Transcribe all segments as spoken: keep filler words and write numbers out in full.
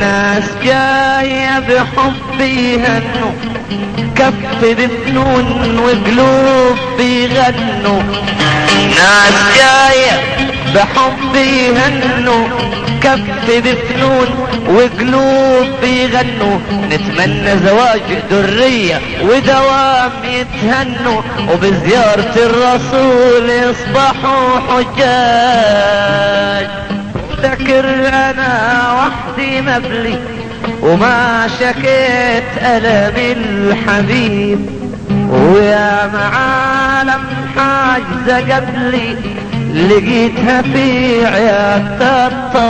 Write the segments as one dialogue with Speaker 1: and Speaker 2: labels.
Speaker 1: ناس جاية بحب يهنوا، كف بفنون وقلوب بيغنوا. ناس جاية بحب يهنوا، كف بفنون وقلوب بيغنوا. نتمنى زواج درية ودوام يتهنوا، وبزيارة الرسول يصبحوا حجاج. افتكر انا وحدي مبلي وما شكيت ألم الحبيب، ويا معالم حاجزة قبلي لقيتها في عيادة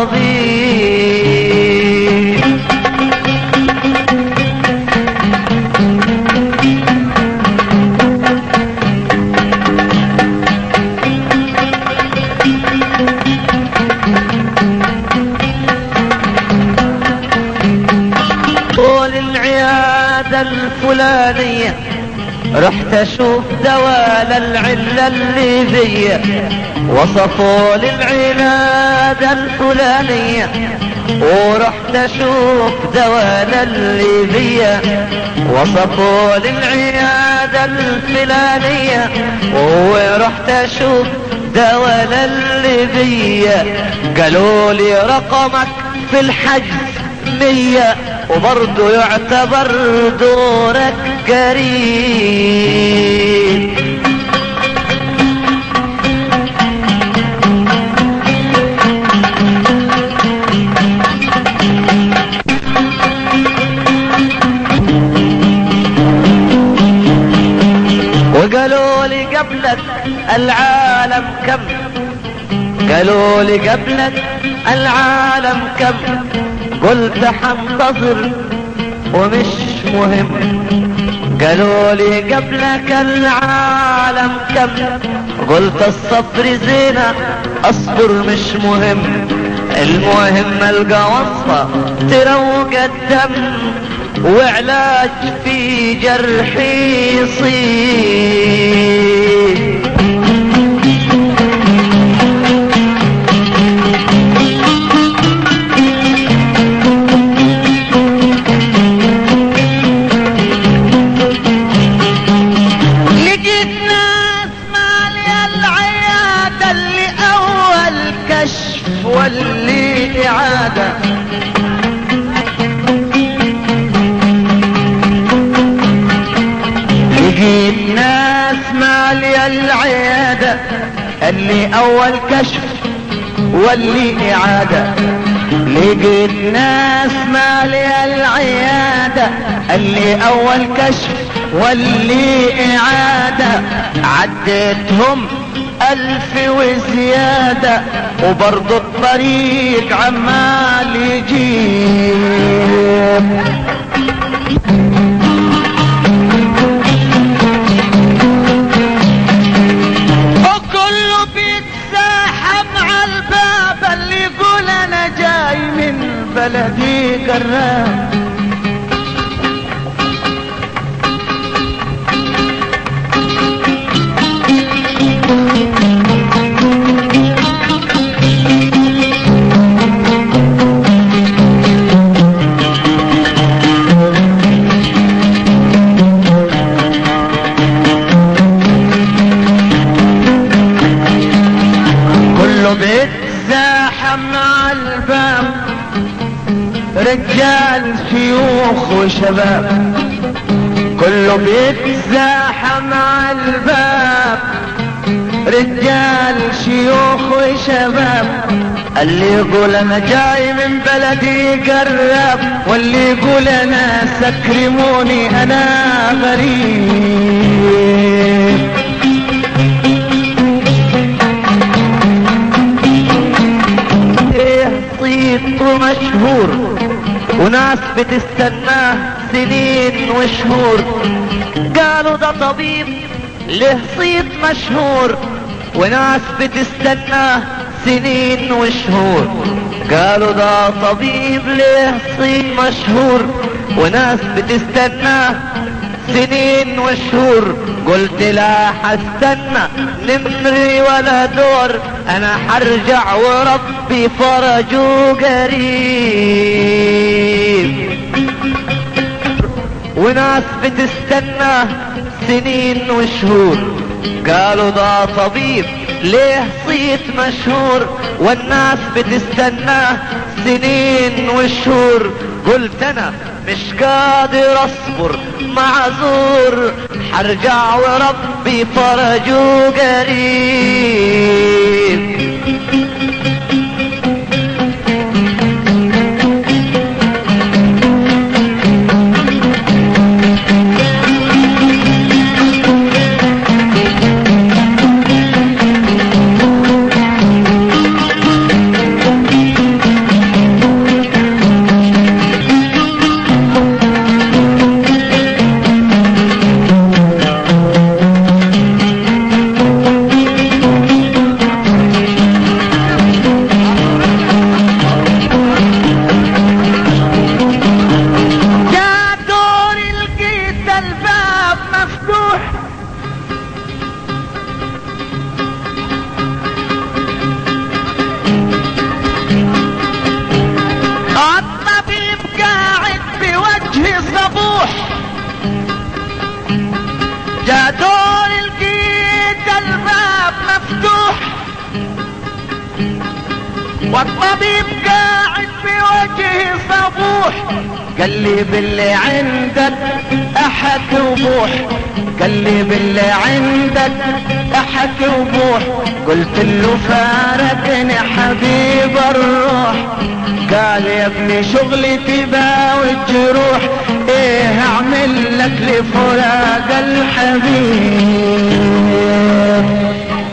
Speaker 1: الطبيب. طول العيادة الفلانية رحت اشوف دواء للعلة اللي بيا، وصفوا للعيادة الفلانية ورحت اشوف دواء للي بيا. وصفوا للعيادة الفلانية ورحت اشوف دواء للي بيا. قالوا لي رقمك في الحجز مية، وبرضو يعتبر دورك قريب. وقالوا لي قبلك العالم كم، قالوا لي قبلك العالم كم. قلت حنتظر ومش مهم. قالوا لي قبلك العالم كم، قلت الصبر زينة اصبر مش مهم. المهم القى وصفة تروق الدم، وعلاج في جرحي يصيب. واللي إعادة لقيت ناس مالي العيادة، اللي أول كشف واللي إعادة. لقيت ناس مالي العيادة، اللي أول كشف واللي إعادة. عديتهم ألف وزيادة، وبرضو الطريق عمال يجيب. وكله بيتزاحم على الباب، اللي يقول انا جاي من بلدي قراب. بيتزاحم على الباب، رجال شيوخ وشباب. كله بيتزاحم على الباب، رجال شيوخ وشباب. اللي يقول انا جاي من بلدي قرب، واللي يقول انا سكرموني انا غريب. صيت مشهور وناس بتستناه سنين وشهور. قالوا ده طبيب له صيت مشهور، وناس بتستناه سنين وشهور. قالوا ده طبيب له صيت مشهور، وناس بتستناه سنين وشهور. قلت لا حستنى نمري ولا دور، انا حرجع وربي فرجه قريب. وناس بتستناه سنين وشهور. قالوا ده طبيب ليه صيت مشهور، والناس بتستناه سنين وشهور. قلت انا مش قادر اصبر معذور، حرجع وربي فرجه قريب.
Speaker 2: جادور لقيت الباب مفتوح، والطبيب قاعد بوجهي صبوح. قال لي باللي عندك احكي وبوح، قال لي باللي عندك احكي وبوح. قلت له فارقني حبيب الروح. قال يا ابني شغلتي باوي الجروح، ايه اعمل لك لفراق الحبيب.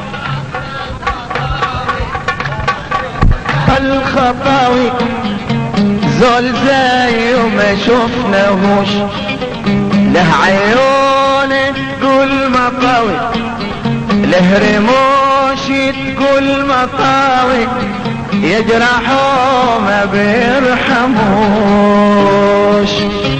Speaker 2: الخطاوي زول زي ما شفناهوش، له عيون تقول مطاوي، له رموش تقول مطاوي، يجرحوا ما بيرحموش.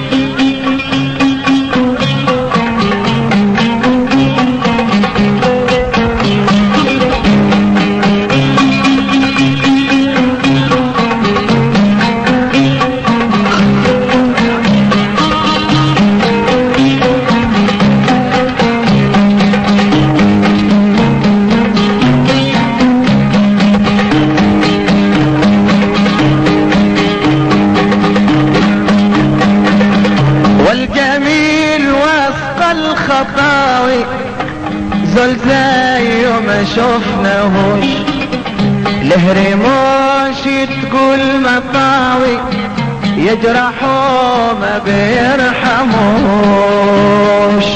Speaker 2: الخطاوي زول زي ما شفناهوش، له رموش تقول مطاوي، يجرحوا ما بيرحموش.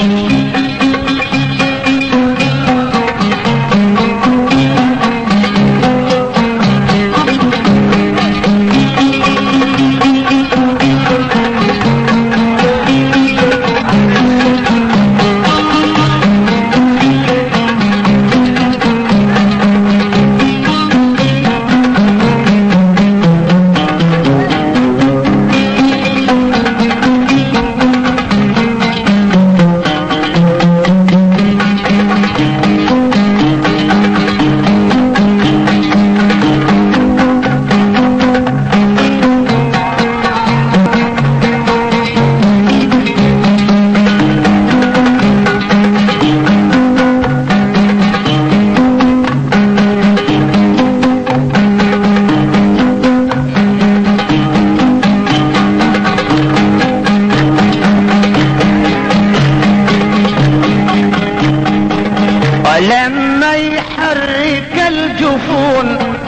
Speaker 2: لما يحرك الجفون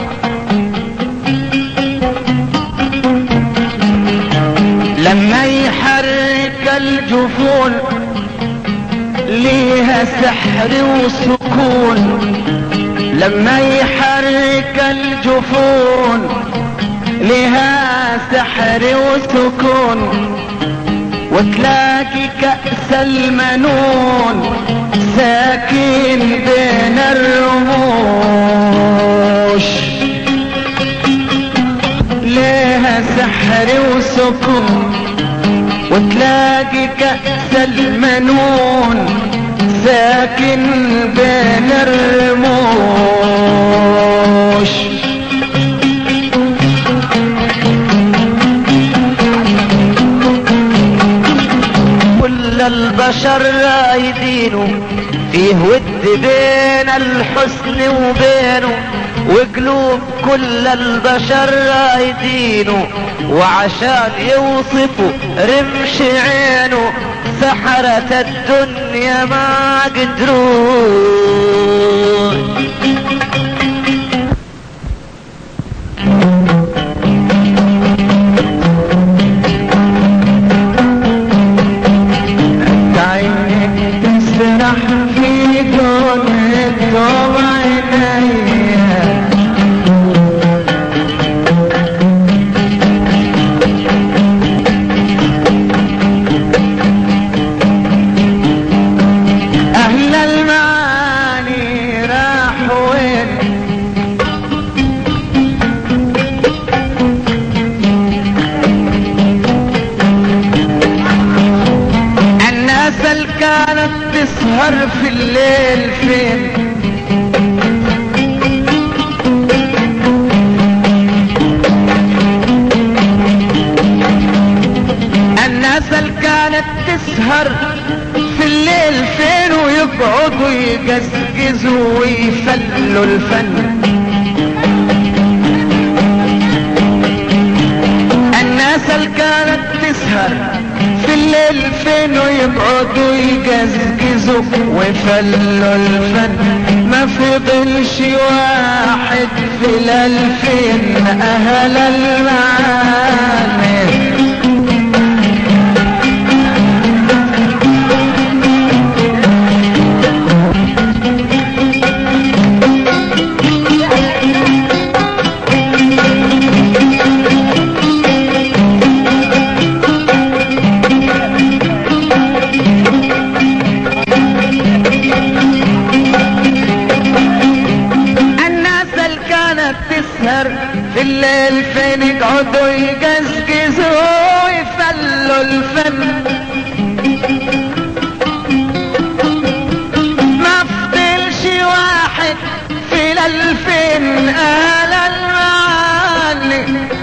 Speaker 2: لما يحرك الجفون ليها سحر وسكون. لما يحرك الجفون ليها سحر وسكون، وتلاقي كأس المنون ساكن بين الرموش. ليها سحر وسكون، وتلاقي كأس المنون ساكن بين الرموش. كل
Speaker 1: البشر رايدينه، فيه ود بين الحسن وبينه، وقلوب كل البشر رايدينه، وعشان يوصفوا رمش عينه سحرة الدنيا ما قدروا.
Speaker 2: تسهر في الليل فين؟ الناس اللي كانت تسهر في الليل فين ويقعدوا يقزقزوا ويفلوا الفن. الناس اللي كانت تسهر في الليل فين ويقعدوا يقزقزوا ويفلوا الفن. ما فضلش واحد في الالفين اهل المعاني. في الليل فين يقعدوا يقزقزوا ويفلوا الفن. ما فضلش واحد في الالفين اهل المعاني.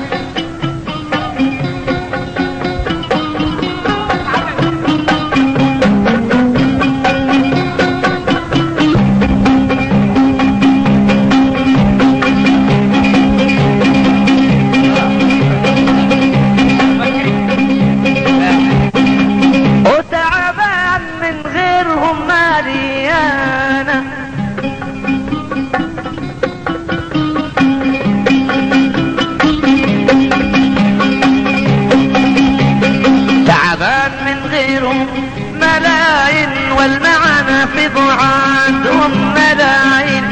Speaker 2: والمعنى في ضعادهم ملايين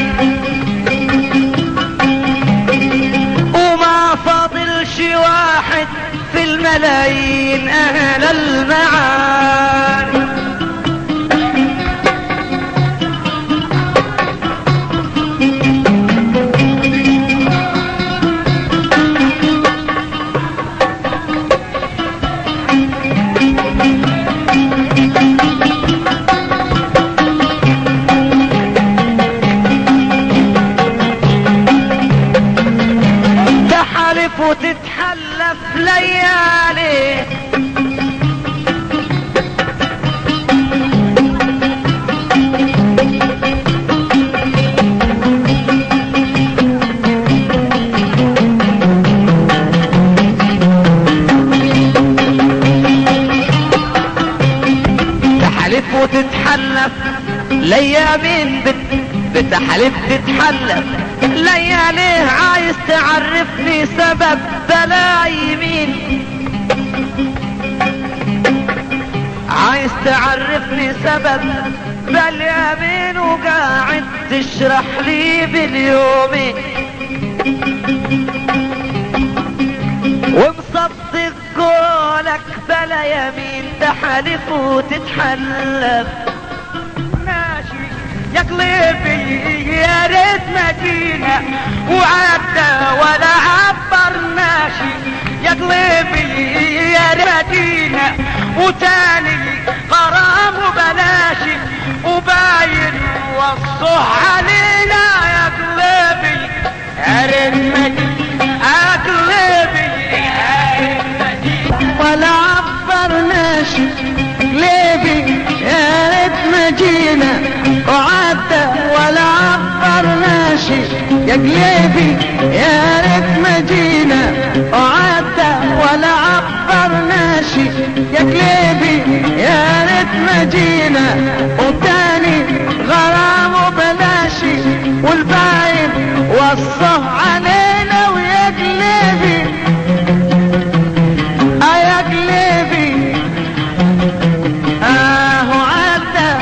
Speaker 2: وما فاضلش واحد في الملايين اهل المعاني. وتتحلف ليالي تحلف وتتحلف ليامين بت بتحلف تتحلف لياليه عايز تعرفني سبب بلاي مين. عايز تعرفني سبب بلاي مين وقاعد تشرح لي باليومين ومصدق قولك بلا يمين. تحلف وتتحلف يا قلبي يا ريت مدينة وعدى ولا عبر ماشي. يا قلبي يا ريت مدينة وتاني غرام وبلاشي وباين وصه علينا. يا قلبي يا ريت مدينة يا قلبي يا ريت مدينة ولا عبر ماشي. قلبي يا قلبي يا ريت ما جينا وعدى ولا عبرنا شي. يا قلبي يا ريت ما جينا وتاني غرام وبلاشي والباين وصه علينا. ويا قلبي اه يا قلبي اه عدى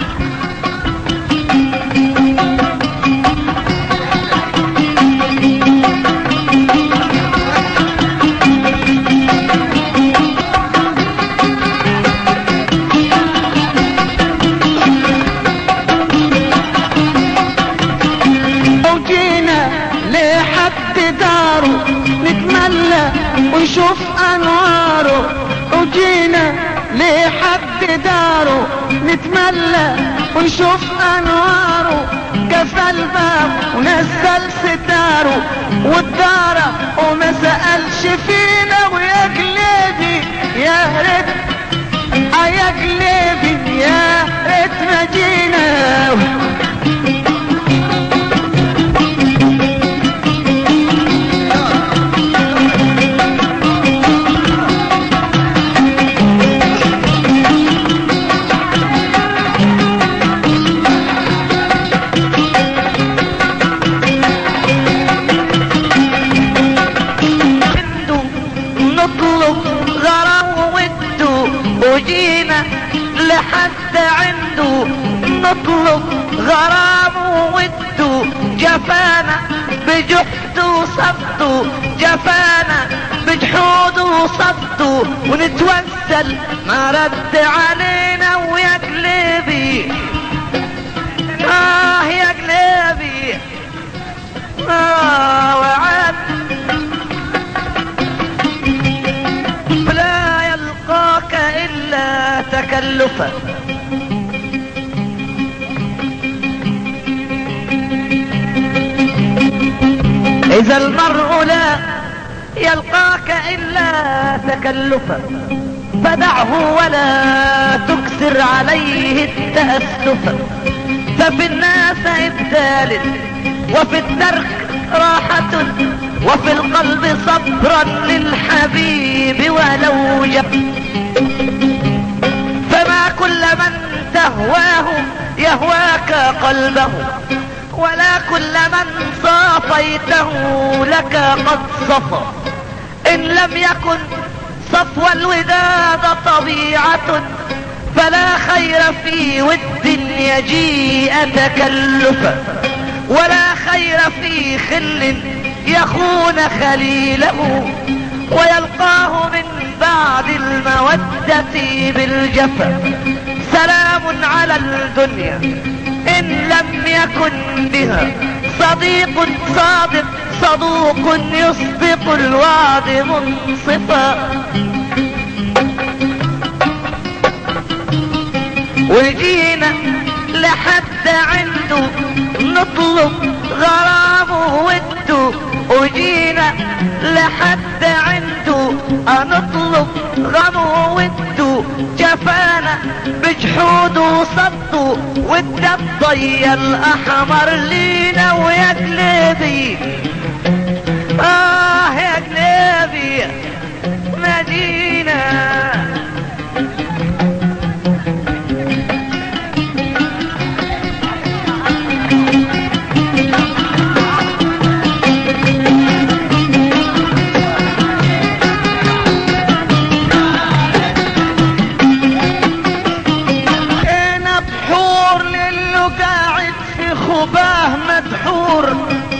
Speaker 2: نتملى ونشوف انواره. وجينا لحد داره نتملى ونشوف انواره. قفل الباب ونزل ستاره والداره وما سألش فينا. ويا قلبي يا ريت اه يا قلبي يا ريت ما جينا. وجينا لحد عنده نطلب غرام ووده. جفانا بجحد وصده جفانا بجحود وصده ونتوسل ما رد علينا. ويا قلبي اه يا قلبي اه وعد لا يلقاك إلا تكلفا. إذا المرء لا يلقاك إلا تكلفا فدعه ولا تكثر عليه التأسف. ففي الناس إبدال وفي الترك راحة وفي القلب صبرا للحبيب ولو جب. فما كل من تهواه يهواك قلبه ولا كل من صافيته لك قد صفى. إن لم يكن صفو الوداد طبيعة فلا خير في ود يجيء تكلفا ولا خير في خل يخون خليله ويلقاه من بعد المودة بالجفا. سلام على الدنيا إن لم يكن بها صديق صادق صدوق يصدق الوعد منصفا. وجينا لحد عنده نطلب غرامه وده. وجينا لحد عنده نطلب غرامه وده. جفانا بجحود وصده وده الضي الأحمر لينا. ويا قلبي آه يا قلبي مدينة خباه مدحور.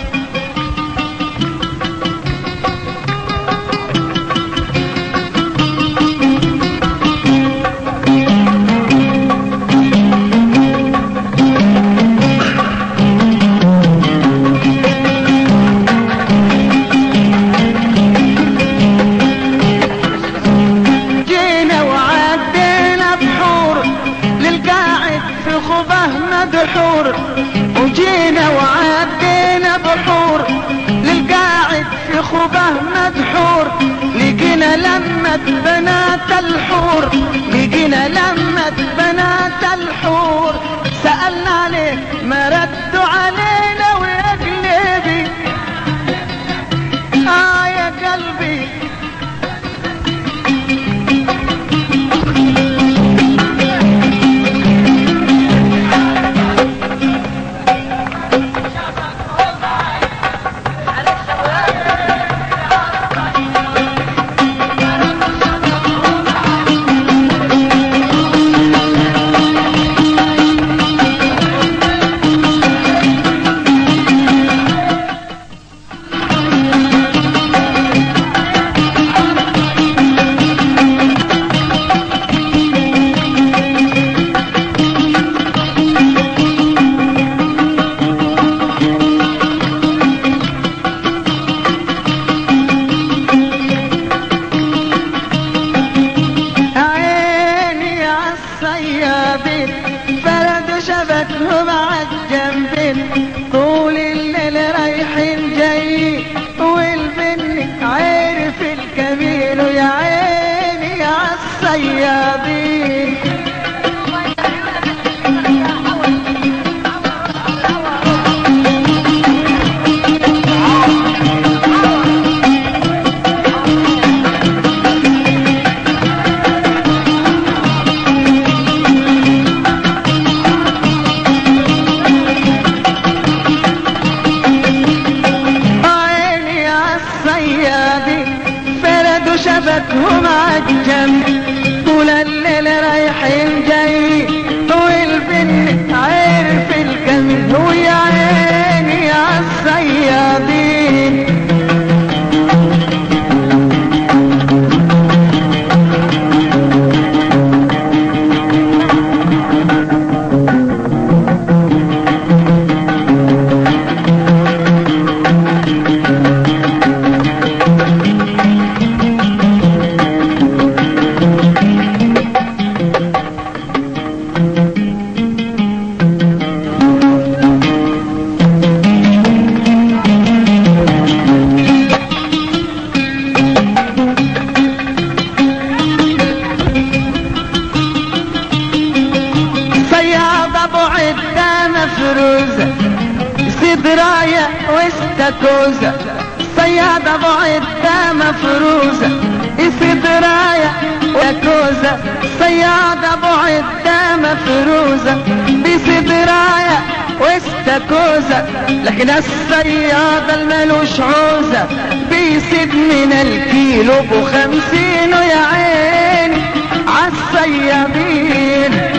Speaker 2: جينا وعدينا بحور للقاعد في خباه مدحور. وجينا وعدينا بحور للقاعد في خباه مدحور. لقينا لمة بنات الحور لقينا لمة بنات الحور. سألنا عليه ما ردوا علينا. ويا قلبي عالصيادين. شبكهم عالجم طول الليل رايحين جاي والبن عارف الكم ويا عيني عالصيادين. فروزة سدراية واستكوزة صيادة بعدة مفروزة سدراية واستكوزة صيادة بعدة مفروزة بسدراية واستكوزة. لكن الصيادة الملوش عوزة بيسيب من الكيلو بخمسين ويا عيني عالصيادين.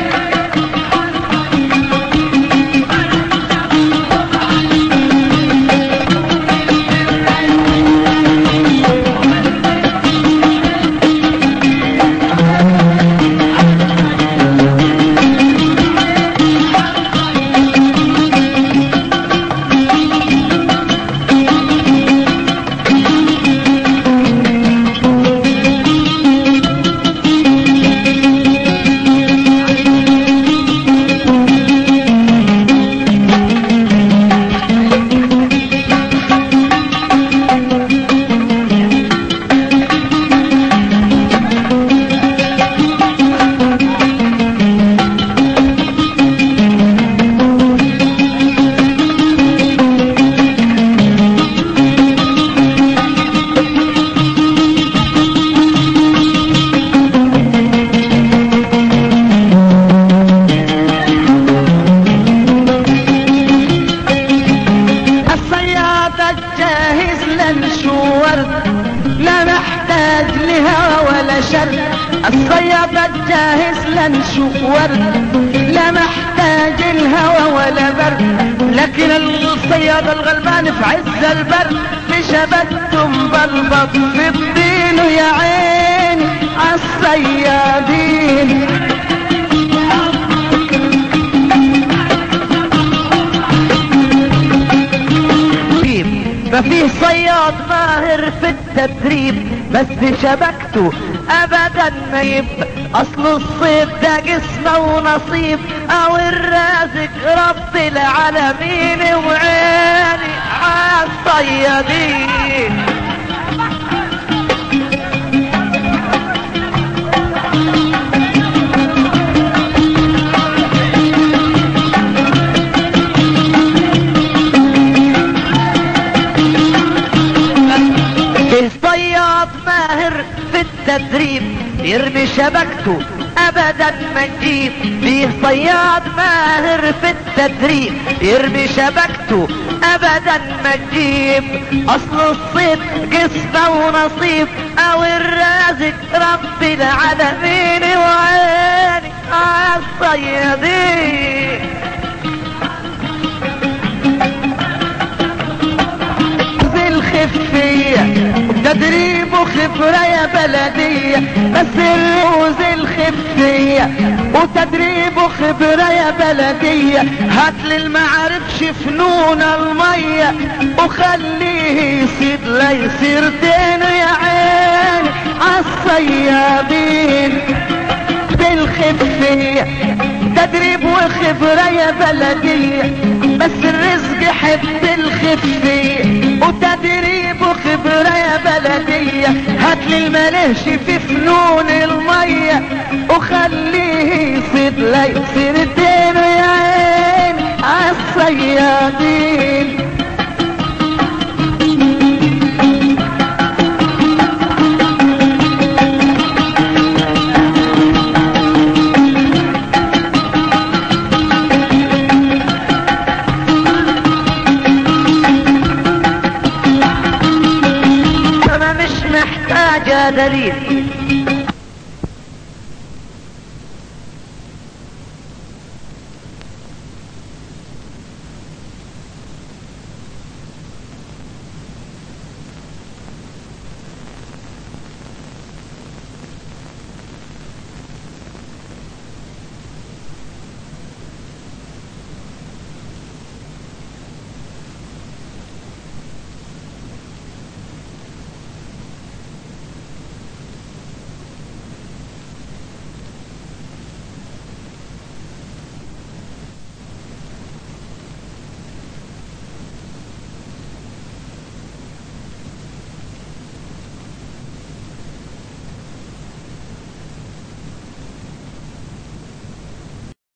Speaker 2: لا محتاج لها ولا شر الصيادة الجاهز لنشوف ورد لا محتاج الهوى ولا برد. لكن الصيادة الغلبان في عز البرد بشبكته مبلبط في الدين ويا عيني عالصيادين. ففيه صياد ماهر في التدريب بس شبكته ابدا ما يبقى اصل الصيد ده جسمه ونصيب او الرازق رب العالمين وعيني عالصيادين. الصياد ماهر في التدريب يرمي شبكته ابدا ما تجيب. فيه صياد ماهر في التدريب يرمي شبكته ابدا ما تجيب اصل الصيد قسمه ونصيب او الرازق رب العالمين وعيني عالصيادين. الخفية تدريب وخبرة يا بلدية بس الروز الخفية وتدريب وخبرة يا بلدية. هاتلي المعرفش فنون المية وخليه يصيد لا يصير دين يا عيني عالصيادين. بالخفية تدريب وخبرة يا بلدية بس الرزق حب الخفية وتدريب وخبرة يا بلدية. هاتلي الملهش في فنون المية جاي سيرتين يا عين عالصيادين.
Speaker 1: انا مش محتاجة دليل